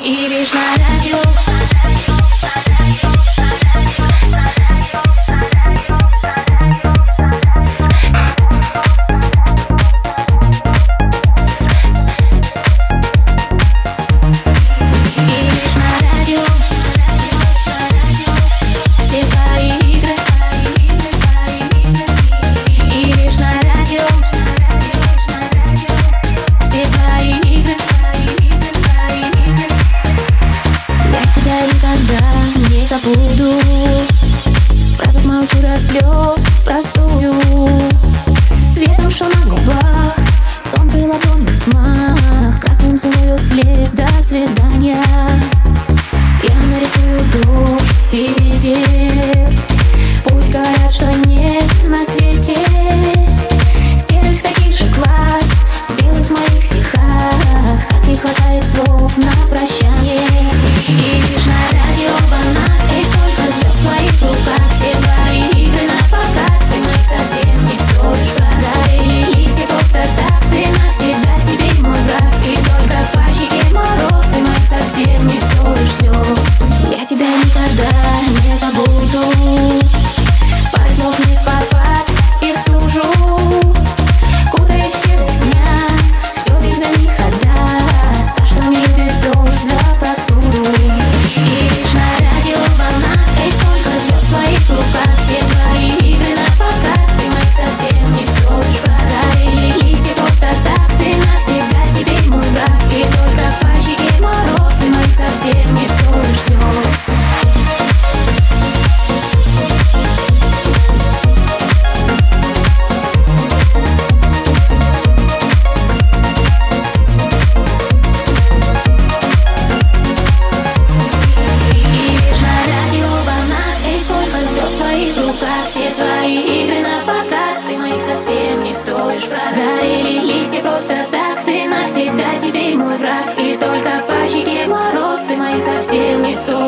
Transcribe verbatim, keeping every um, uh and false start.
И лишь на радио забуду. Сразу смолчу до слез простую. Цветом, что на губах, тонкой ладонью взмах, красным целую след, до свидания. Я нарисую дождь и ветер. Пусть говорят, что нет на свете серых таких же глаз в белых моих стихах. Так не хватает слов на прощание. И лишь на радио волнах и столько звезд в твоих руках. Все твои игры на показ, ты моих совсем не стоишь врага. И листья просто так, ты навсегда теперь мой враг. И только по щеке мороз, ты моих совсем не стоишь слез. Я тебя никогда не забуду. Пара слов не в попад и в стужу. Кутаясь в серых дня, все без за них отдаст. Та, что не любит дождь за простуду. И лишь на радио волнах и столько звезд в твоих руках. Все твои игры на показ, ты моих совсем не стоишь врага. И листья просто так, ты навсегда теперь мой враг. И только по щеке мороз, ты моих совсем не стоишь слез. Все твои игры на показ, ты моих совсем не стоишь врага. Или листья просто так, ты навсегда теперь мой враг. И только по щеке мороз, ты моих совсем не стоишь.